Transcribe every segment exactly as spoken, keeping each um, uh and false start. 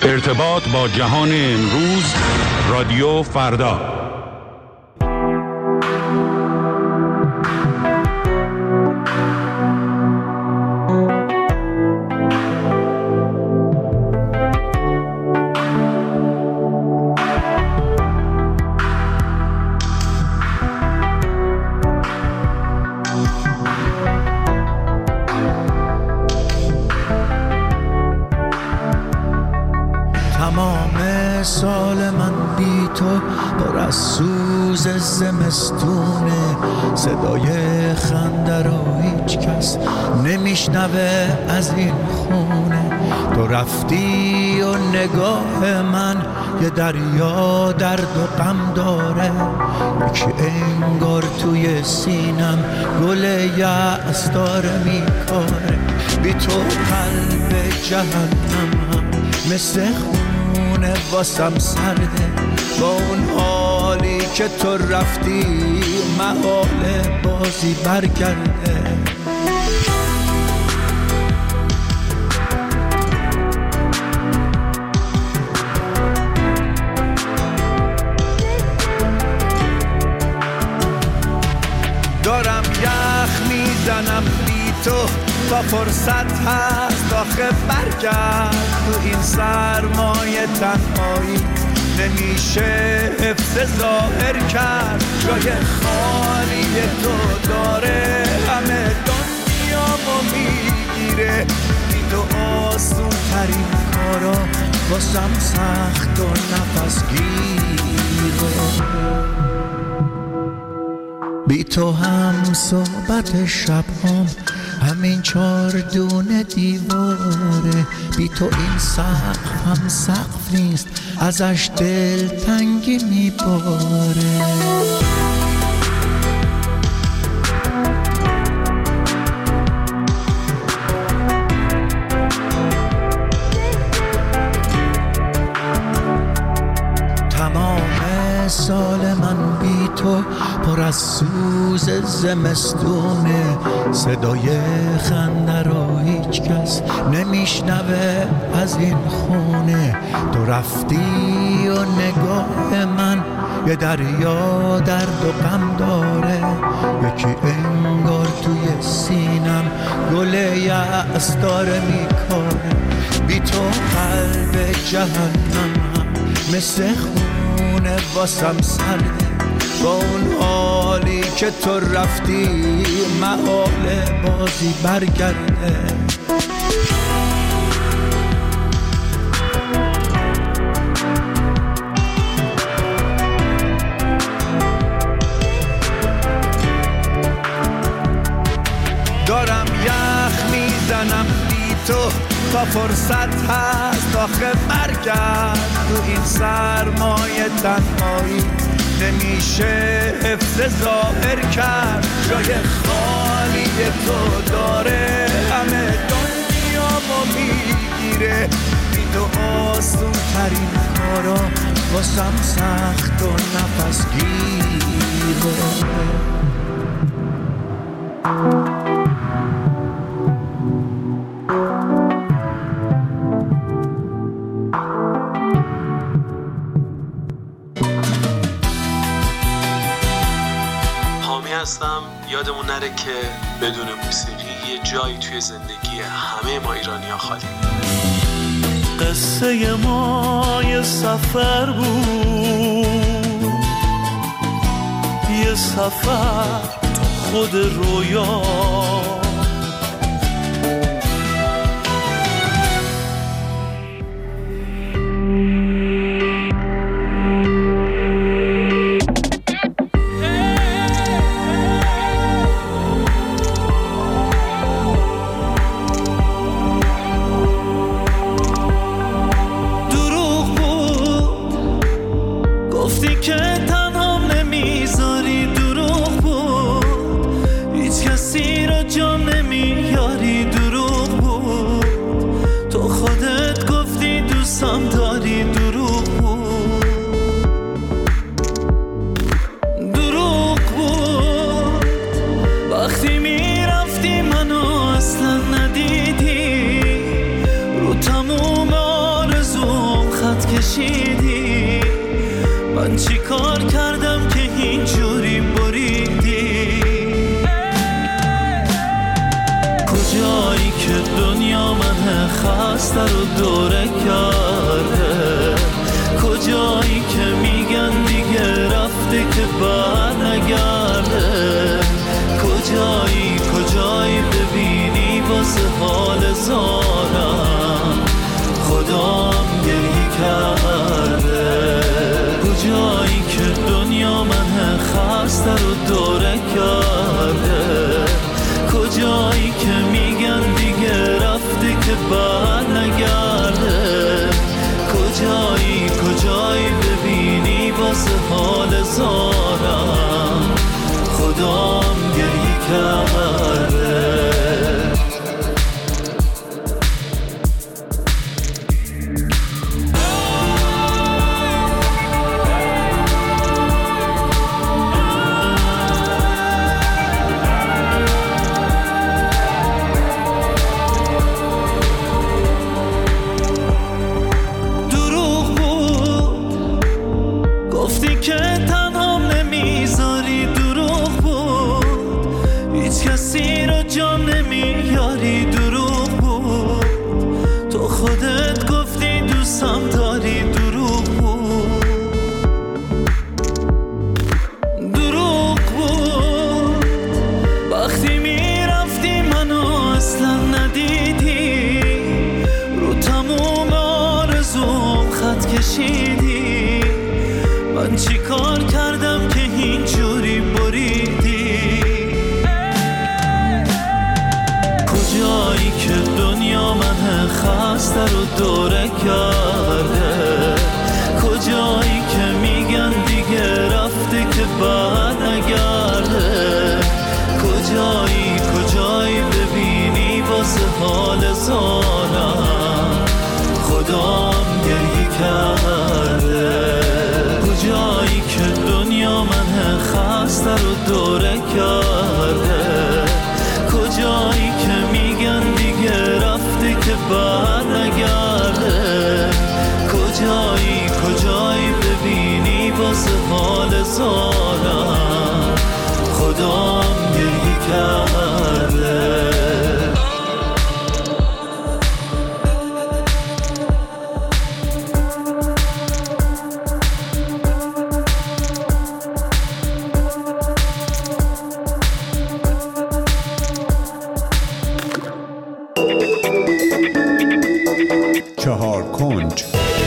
ارتباط با جهان امروز، رادیو فردا. سال من بی تو پر از سوز زمستونه، صدای خنده رو هیچ کس نمیشنوه از این خونه. تو رفتی و نگاه من یه دریا درد و غم داره، یکی انگار توی سینم گل یأس داره میکاره. بی تو قلب جهنمم مثل خونه واسم سرده، با اون حالی که تو رفتی محاله بازی برگرده. دارم یخ میزنم بی تو تا فرصت هست آخه برگرد. تو این سرمایه تنهایی نمیشه حفظ ظاهر کرد. جای خالی تو داره همه دنیامو میگیره. بی تو آسون ترین کارا واسم سخت و نفس گیره. بی تو هم صحبت شب هم همین چار دونه دیواره. بی تو این سقف هم سقف نیست، ازش دل تنگی میباره. سال من بی تو پر از سوز زمستونه، صدای خنده رو هیچ کس نمیشنوه از این خونه. تو رفتی و نگاه من یه دریا درد و غم داره، یکی انگار توی سینم گل یأس داره میکاره. بی تو قلب جهنمم مثل خونه واسم سرده، با اون حالی که تو رفتی محاله بازی برگرده. دارم یخ میزنم بی تو تا فرصت هست آخه برگرد. تو این سرمایه تنهایی نمیشه حفظ ظاهر کرد. جای خالی تو داره همه دنیامو میگیره. بی تو آسون ترین کارا واسم سخت و نفس گیره. هستم. یادمون نره که بدون موسیقی یه جایی توی زندگی همه ما ایرانی‌ها خالی. قصه ما یه سفر بود، یه سفر خود رویا. کسی رو جا کشیدی. من چی کار کردم که اینجوری بریدی؟ کجایی که دنیا من خسته رو دوره کرده؟ کجایی که میگن دیگه رفته که بعد نگرده؟ کجایی کجایی ببینی واسه حال زارم خدام گریه کرده؟ کجایی که دنیا من خسته رو دوره کرده؟ کجایی که میگن دیگه رفته که بعد نگرده؟ کجایی کجایی ببینی واسه حال زارم خدام گریه کرده؟ من چی کار کردم که اینجوری بریدی؟ کجایی که دنیا من خسته رو دوره کرده؟ کجایی که میگن دیگه رفته که بعد نگرده؟ کجایی کجایی ببینی واسه حال زارم خدام گریه کرده؟ کجایی که دنیا من خسته رو دوره کرده؟ کجایی که میگن دیگه رفته که بعد نگرده؟ کجایی کجایی ببینی واسه حال زارم خدام گریه کرده؟ چهار کنج.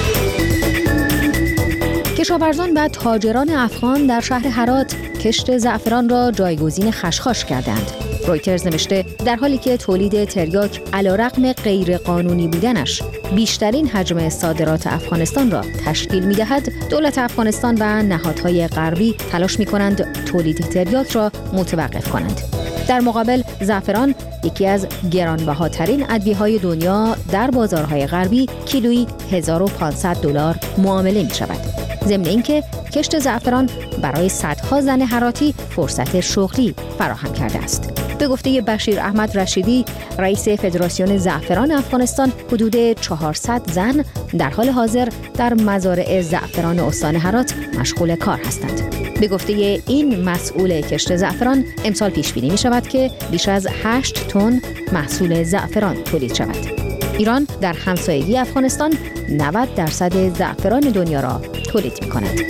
کشاورزان و تاجران افغان در شهر هرات کشت زعفران را جایگزین خشخاش کردند. رویترز نوشته در حالی که تولید تریاک علیرغم غیر قانونی بودنش بیشترین حجم صادرات افغانستان را تشکیل می‌دهد، دولت افغانستان و نهادهای غربی تلاش می‌کنند تولید تریاک را متوقف کنند. در مقابل زعفران یکی از گرانبهاترین ادویه‌های دنیا در بازارهای غربی کیلویی هزار و پانصد دلار معامله می‌شود. ضمن اینکه کشت زعفران برای صدها زن هراتی فرصت شغلی فراهم کرده است. به گفته بشیر احمد رشیدی، رئیس فدراسیون زعفران افغانستان، حدود چهارصد زن در حال حاضر در مزارع زعفران استان هرات مشغول کار هستند. به گفته این مسئول کشت زعفران، امسال پیش بینی می شود که بیش از هشت تن محصول زعفران تولید شود. ایران در همسایگی افغانستان نود درصد زعفران دنیا را تولید می کند.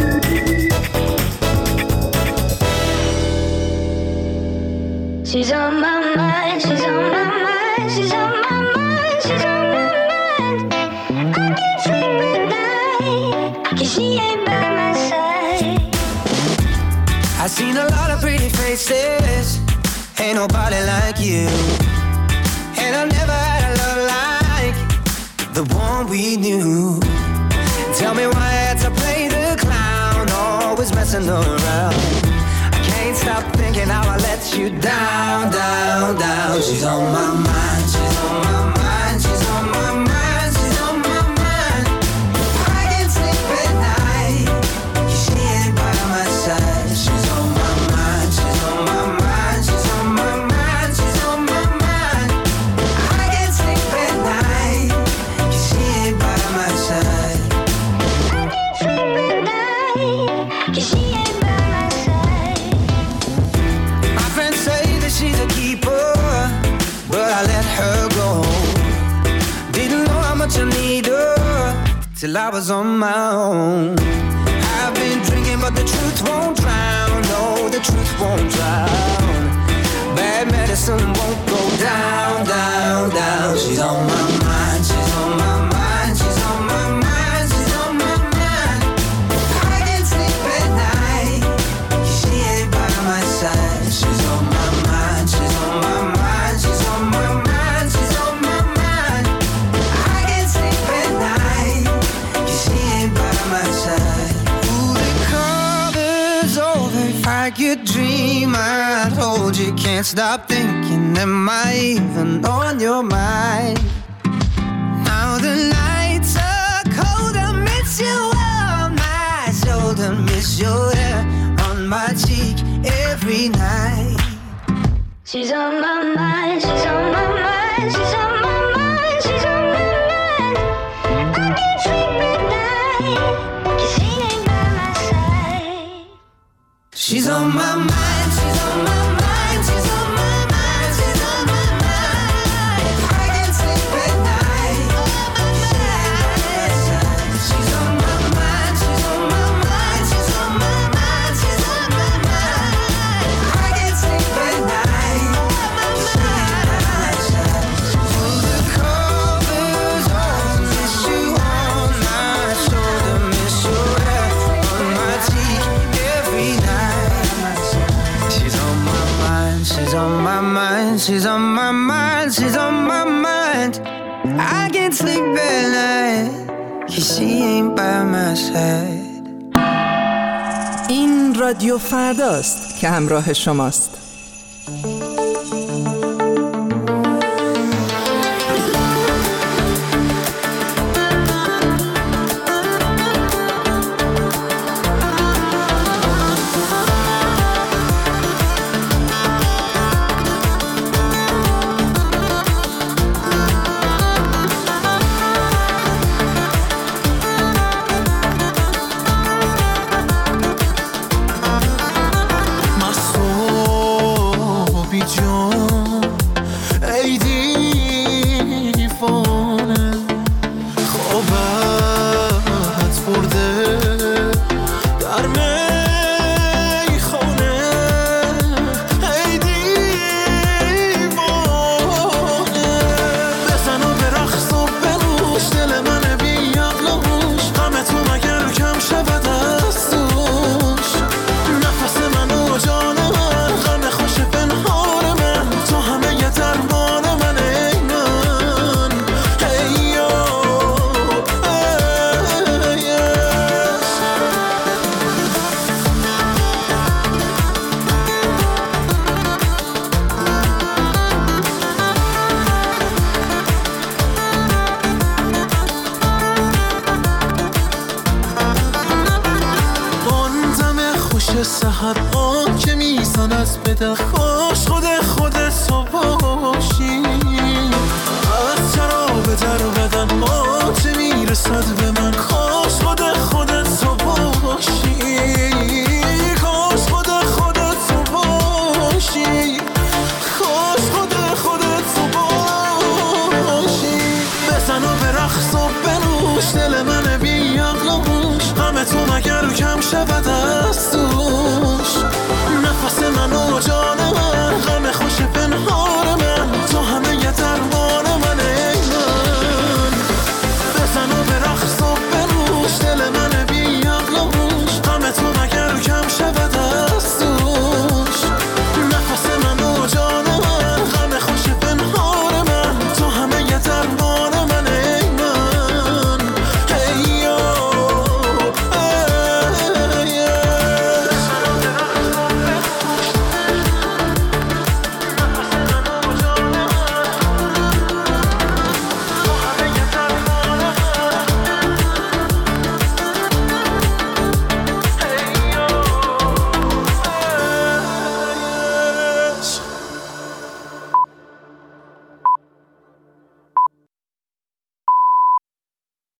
She's on my mind, she's on my mind, she's on my mind, she's on my mind. I can't sleep at night, 'cause she ain't by my side. I've seen a lot of pretty faces, ain't nobody like you. And I never had a love like the one we knew. Tell me why I had to play the clown, always messing around. Can't stop thinking how I let you down, down, down. She's on my mind, she's on my mind, she's on my mind, she's on my mind. I can't sleep at night, 'cause she ain't by my side. She's on my mind, she's on my mind, she's on my mind, she's on my mind. I can't sleep at night, 'cause she ain't by my side. much I need her till I was on my own. I've been drinking but the truth won't drown. No, the truth won't drown. Bad medicine won't go down, down, down. She's on my mind, she's on my mind, she's on my mind, she's on my mind. I can't sleep at night, 'cause she ain't by my side. She's on my mind, she's on my mind, she's on my mind, she's on my mind. I can't sleep at night, 'cause she ain't by my side. Ooh, the cover's over. If I could dream, I'd hold you. Can't stop thinking, am I even on your mind? Now the nights are cold, I miss you on my shoulder, miss your hair on my cheek every night. She's on my mind, she's on my mind, she's on my mind, she's on my mind. I can't sleep at night, 'cause she ain't by my side. She's on my mind, she's on my mind, she's on my mind, she's on my mind. I can't sleep at night. She's on my mind, she's on my mind, she's on my mind, she's on my mind. I can't sleep at night. Pull the covers on, miss you on my shoulder, miss your hair on my cheek every night. She's on my mind, she's on my mind, she's on my mind, she's on my mind. I can't sleep at night, 'cause she ain't by my side. این رادیو فرداست که همراه شماست. سحر آن که میزن از بده خوش خود خود صبح باشی از شراب در بدن آن چه